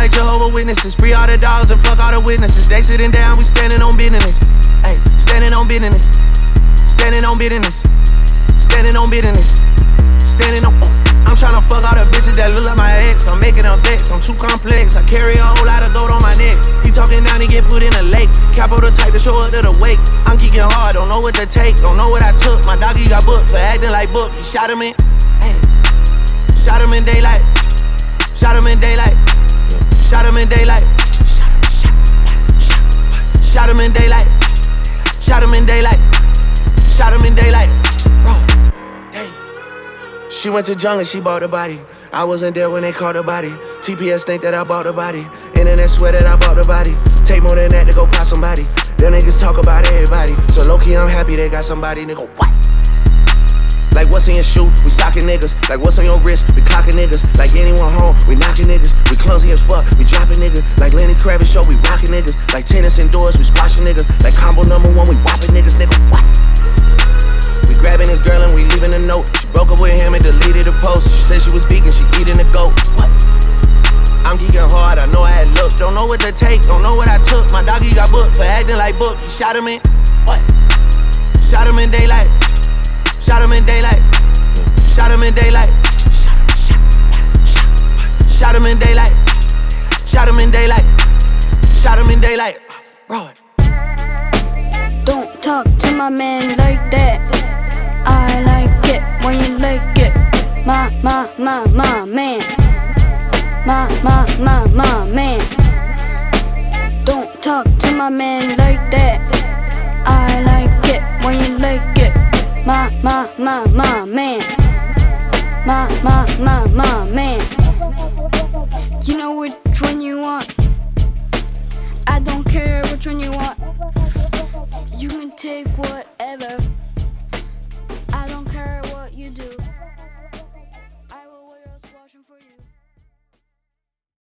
like Jehovah's Witnesses. Free all the dogs and fuck all the witnesses. They sitting down, we standing on business. Ay, standing on business. Standing on business. Standing on business. Standing on. I'm tryna fuck all the bitches that look like my ex. I'm making them vex, I'm too complex. I carry a whole lot of gold on my neck. He talking down, he get put in a lake. Capo the type to show up to the wake. I'm geeking hard, don't know what to take, don't know what I took. My doggy got booked for acting like Book. He shot him in, hey. Shot him in daylight. Shot him in daylight. Shot him in daylight. Shot him in daylight. Shot him in daylight. Shot him in daylight. Bro, dang. She went to jungle, she bought the body. I wasn't there when they caught the body. TPS think that I bought the body. Internet swear that I bought the body. Take more than that to go pop somebody. Them niggas talk about everybody. So low-key I'm happy they got somebody. Nigga, what? Like what's in your shoe? We socking niggas. Like what's on your wrist? We clocking niggas. Like anyone home? We knocking niggas. We clumsy as fuck. We dropping niggas. Like Lenny Kravitz show? We rocking niggas. Like tennis indoors? We squashing niggas. Like combo number 1? We whopping niggas. Nigga, what? We grabbing this girl and we leaving a note. She broke up with him and deleted the post. She said she was vegan. She eating a goat. What? I'm geeking hard. I know I had look. Don't know what to take. Don't know what I took. My doggy got booked for acting like Book. He shot him in. What? Shot him in daylight. Shot him in daylight. Shot him in daylight. Shot him in daylight. Shot him in daylight. Shot him in daylight. Bro. Don't talk to my man like that. I like it when you like it. My man. My man. Don't talk to my man like that. I like it when you like it. My man. My man. You know which one you want. I don't care